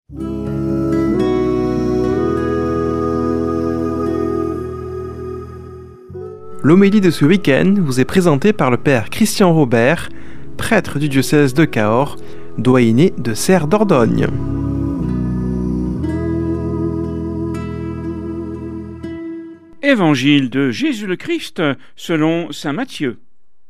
L'homélie de ce week-end vous est présentée par le père Christian Robert, prêtre du diocèse de Cahors, doyenné de Serre d'Ordogne. Évangile de Jésus le Christ selon saint Matthieu.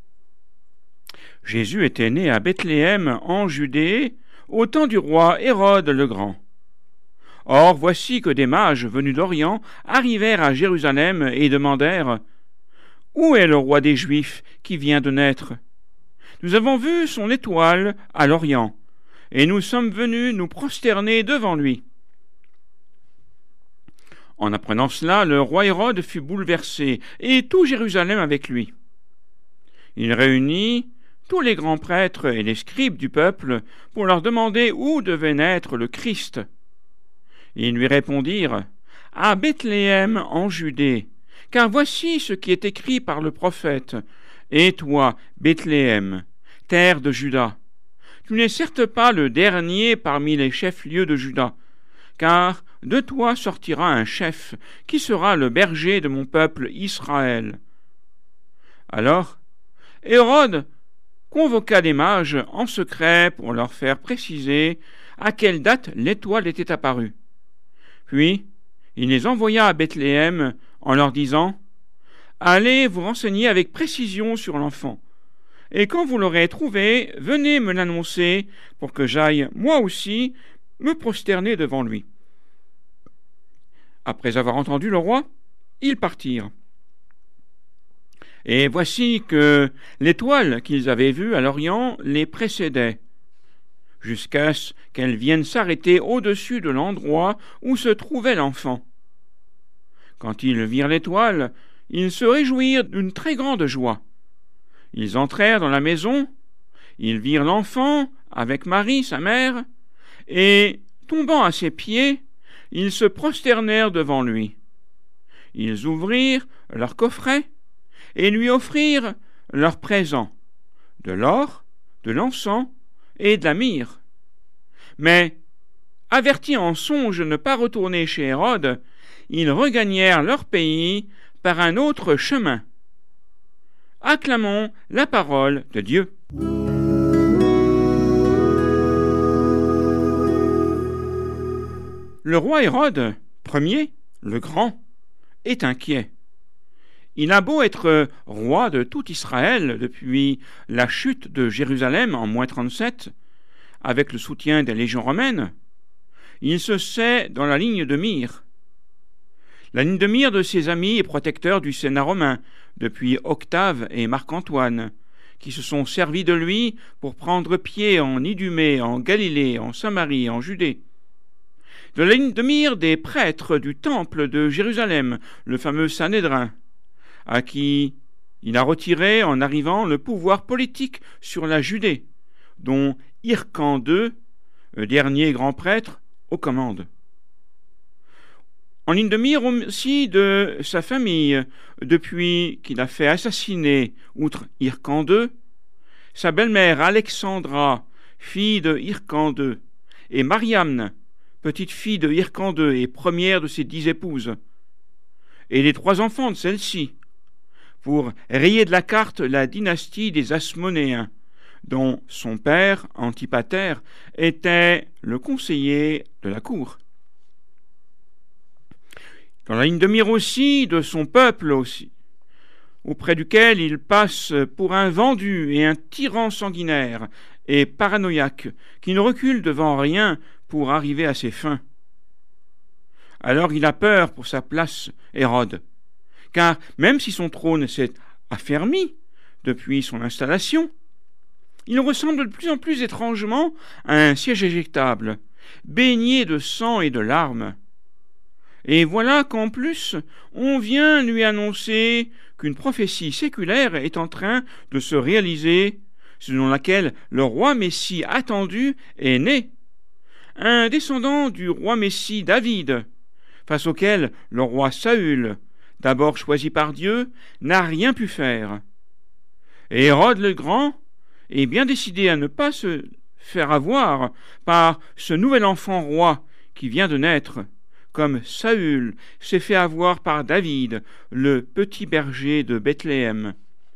Jésus était né à Bethléem en Judée au temps du roi Hérode le Grand. Or voici que des mages venus d'Orient arrivèrent à Jérusalem et demandèrent: Où est le roi des Juifs qui vient de naître? Nous avons vu son étoile à l'Orient, et nous sommes venus nous prosterner devant lui. En apprenant cela, le roi Hérode fut bouleversé, et tout Jérusalem avec lui. Il réunit tous les grands prêtres et les scribes du peuple pour leur demander où devait naître le Christ. Ils lui répondirent: À Bethléem en Judée, car voici ce qui est écrit par le prophète: Et toi, Bethléem, terre de Juda, tu n'es certes pas le dernier parmi les chefs-lieux de Juda, car de toi sortira un chef qui sera le berger de mon peuple Israël. Alors, Hérode convoqua des mages en secret pour leur faire préciser à quelle date l'étoile était apparue. Puis, il les envoya à Bethléem en leur disant: Allez vous renseigner avec précision sur l'enfant, et quand vous l'aurez trouvé, venez me l'annoncer pour que j'aille, moi aussi, me prosterner devant lui. Après avoir entendu le roi, ils partirent. Et voici que l'étoile qu'ils avaient vue à l'Orient les précédait, jusqu'à ce qu'elle vienne s'arrêter au-dessus de l'endroit où se trouvait l'enfant. Quand ils virent l'étoile, ils se réjouirent d'une très grande joie. Ils entrèrent dans la maison, ils virent l'enfant avec Marie, sa mère, et, tombant à ses pieds, ils se prosternèrent devant lui. Ils ouvrirent leur coffret et lui offrirent leurs présents, de l'or, de l'encens et de la myrrhe. Mais, avertis en songe de ne pas retourner chez Hérode, ils regagnèrent leur pays par un autre chemin. Acclamons la parole de Dieu. Le roi Hérode, premier, le grand, est inquiet. Il a beau être roi de tout Israël depuis la chute de Jérusalem en -37, avec le soutien des légions romaines, il se sait dans la ligne de mire. La ligne de mire de ses amis et protecteurs du Sénat romain, depuis Octave et Marc-Antoine, qui se sont servis de lui pour prendre pied en Idumée, en Galilée, en Samarie, en Judée. De la ligne de mire des prêtres du temple de Jérusalem, le fameux Sanhédrin, à qui il a retiré en arrivant le pouvoir politique sur la Judée, dont Hyrcan II, le dernier grand prêtre, aux commandes. En ligne de mire aussi de sa famille, depuis qu'il a fait assassiner, outre Hyrcan II, sa belle-mère Alexandra, fille de Hyrcan II, et Mariamne, petite fille de Hyrcan II et première de ses 10 épouses, et les 3 enfants de celle-ci, pour rayer de la carte la dynastie des Asmonéens, dont son père, Antipater, était le conseiller de la cour. Dans la ligne de mire aussi de son peuple aussi, auprès duquel il passe pour un vendu et un tyran sanguinaire et paranoïaque qui ne recule devant rien pour arriver à ses fins. Alors il a peur pour sa place, Hérode, car même si son trône s'est affermi depuis son installation, il ressemble de plus en plus étrangement à un siège éjectable, baigné de sang et de larmes. Et voilà qu'en plus, on vient lui annoncer qu'une prophétie séculaire est en train de se réaliser, selon laquelle le roi Messie attendu est né, un descendant du roi Messie David, face auquel le roi Saül, d'abord choisi par Dieu, n'a rien pu faire. Et Hérode le Grand est bien décidé à ne pas se faire avoir par ce nouvel enfant roi qui vient de naître, comme Saül s'est fait avoir par David, le petit berger de Bethléem.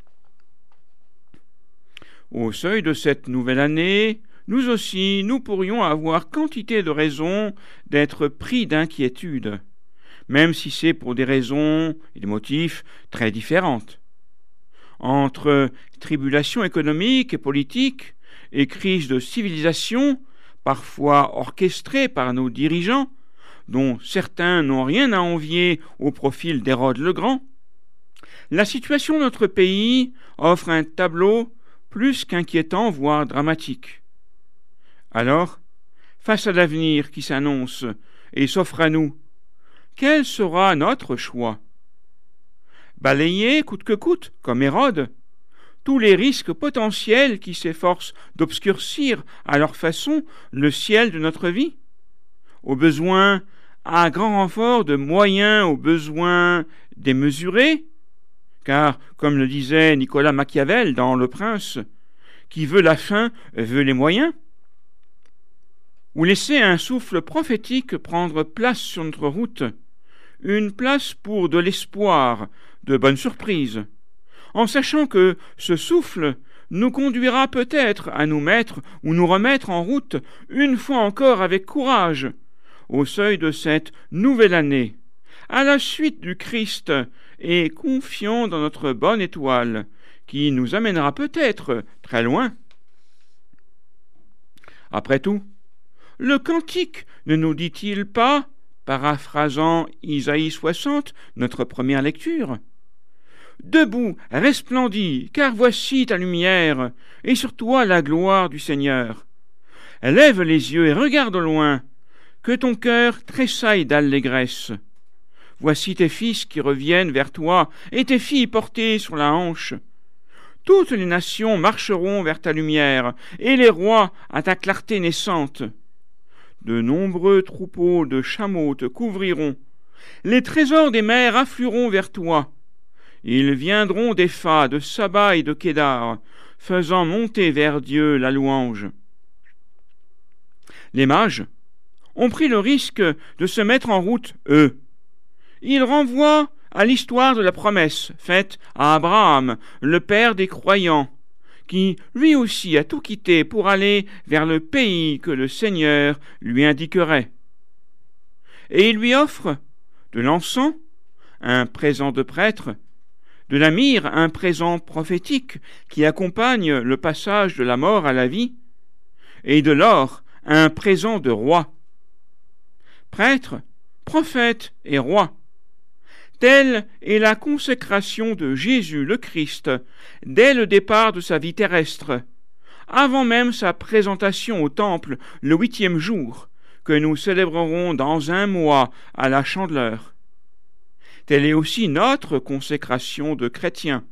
Au seuil de cette nouvelle année, nous aussi, nous pourrions avoir quantité de raisons d'être pris d'inquiétude, même si c'est pour des raisons et des motifs très différentes. Entre tribulations économiques et politiques et crises de civilisation, parfois orchestrées par nos dirigeants, dont certains n'ont rien à envier au profil d'Hérode le Grand, la situation de notre pays offre un tableau plus qu'inquiétant, voire dramatique. Alors, face à l'avenir qui s'annonce et s'offre à nous, quel sera notre choix? Balayer coûte que coûte, comme Hérode, tous les risques potentiels qui s'efforcent d'obscurcir à leur façon le ciel de notre vie? Au besoin, à grand renfort de moyens, aux besoins démesurés? Car, comme le disait Nicolas Machiavel dans Le Prince, qui veut la fin veut les moyens? Ou laisser un souffle prophétique prendre place sur notre route, une place pour de l'espoir, de bonnes surprises, en sachant que ce souffle nous conduira peut-être à nous mettre ou nous remettre en route une fois encore avec courage, au seuil de cette nouvelle année, à la suite du Christ, et confiant dans notre bonne étoile, qui nous amènera peut-être très loin. Après tout, le cantique ne nous dit-il pas, paraphrasant Isaïe 60, notre première lecture, « Debout, resplendis, car voici ta lumière, et sur toi la gloire du Seigneur. Lève les yeux et regarde au loin, que ton cœur tressaille d'allégresse. Voici tes fils qui reviennent vers toi, et tes filles portées sur la hanche. Toutes les nations marcheront vers ta lumière, et les rois à ta clarté naissante. De nombreux troupeaux de chameaux te couvriront. Les trésors des mers afflueront vers toi. Ils viendront d'Epha, de Saba et de Kédar, faisant monter vers Dieu la louange. » Les mages ont pris le risque de se mettre en route, eux. Ils renvoient à l'histoire de la promesse faite à Abraham, le père des croyants, qui lui aussi a tout quitté pour aller vers le pays que le Seigneur lui indiquerait. Et il lui offre de l'encens, un présent de prêtre, de la myrrhe, un présent prophétique qui accompagne le passage de la mort à la vie, et de l'or, un présent de roi. Prêtre, prophète et roi. Telle est la consécration de Jésus le Christ dès le départ de sa vie terrestre, avant même sa présentation au temple le 8e jour, que nous célébrerons dans 1 mois à la Chandeleur. Telle est aussi notre consécration de chrétiens.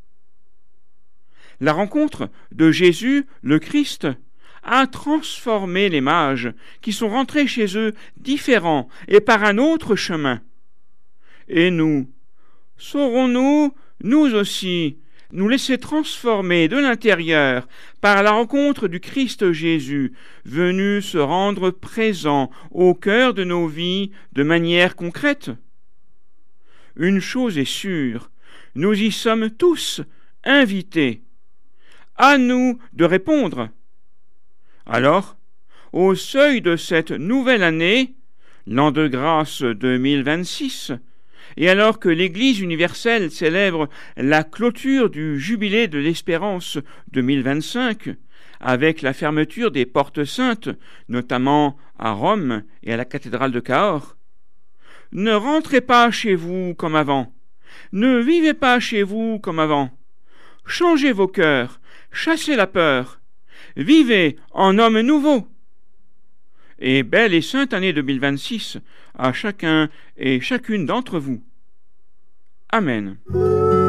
La rencontre de Jésus le Christ a transformé les mages qui sont rentrés chez eux différents et par un autre chemin. Et nous, saurons-nous, nous aussi, nous laisser transformer de l'intérieur par la rencontre du Christ Jésus, venu se rendre présent au cœur de nos vies de manière concrète? Une chose est sûre, nous y sommes tous invités. À nous de répondre. Alors, au seuil de cette nouvelle année, l'an de grâce 2026, et alors que l'Église universelle célèbre la clôture du Jubilé de l'Espérance 2025, avec la fermeture des portes saintes, notamment à Rome et à la cathédrale de Cahors, ne rentrez pas chez vous comme avant, ne vivez pas chez vous comme avant, changez vos cœurs, chassez la peur, vivez en homme nouveau. Et belle et sainte année 2026 à chacun et chacune d'entre vous. Amen.